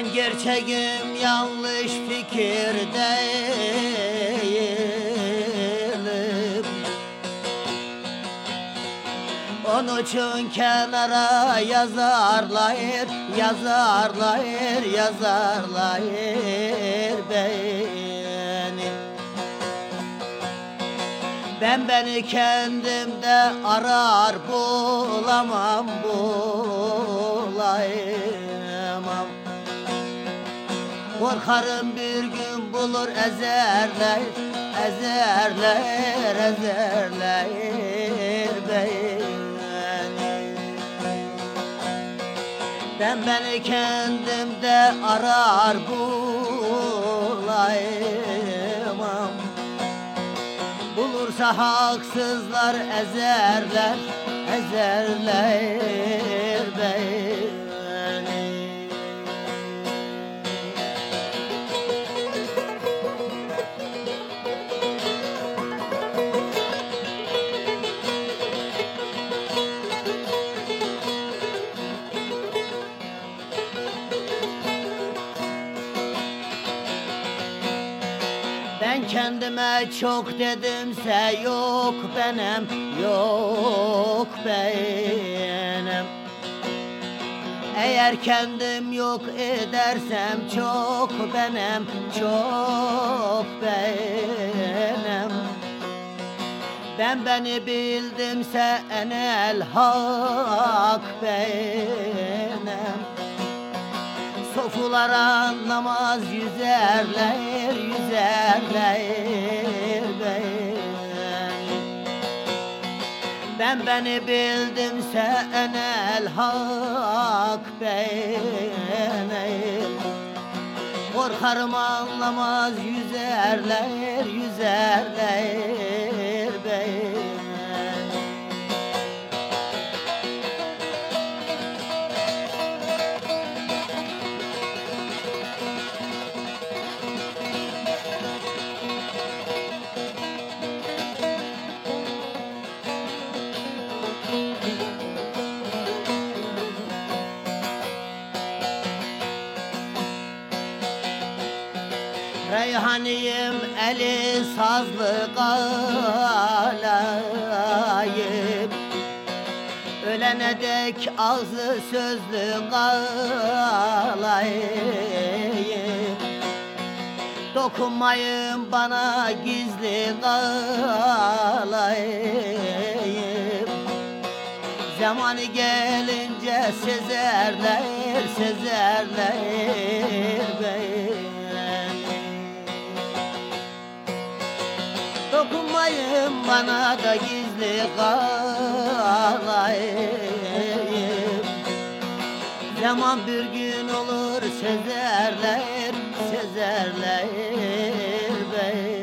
Ben gerçeğim yanlış fikir değilim. Onun için kenara yazarlar, yazarlar, yazarlar beni. Ben beni kendimde arar bulamam, bulayamam. Korkarım bir gün bulur ezerler, ezerler, ezerler beni. Ben beni kendimde arar bulayamam. Bulursa haksızlar ezerler, ezerler beni. Ben kendime çok dedimse yok benim, yok benim. Eğer kendim yok edersem çok benim, çok benim. Ben beni bildimse enel hak benim. Sofulara namaz yüzerler, yüzerler beni. Ben beni bildimse enel hak benim. Korkarım anlamaz yüzerler, yüzerler beni. Reyhaniyim eli sazlı kalayım. Ölene dek ağzı sözlü kalayım. Dokunmayın bana gizli kalayım. Zamanı gelince sezerler, sezerler beni. Dokunmayın bana da gizli kalayım. Zaman bir gün olur sezerler, sezerler beni.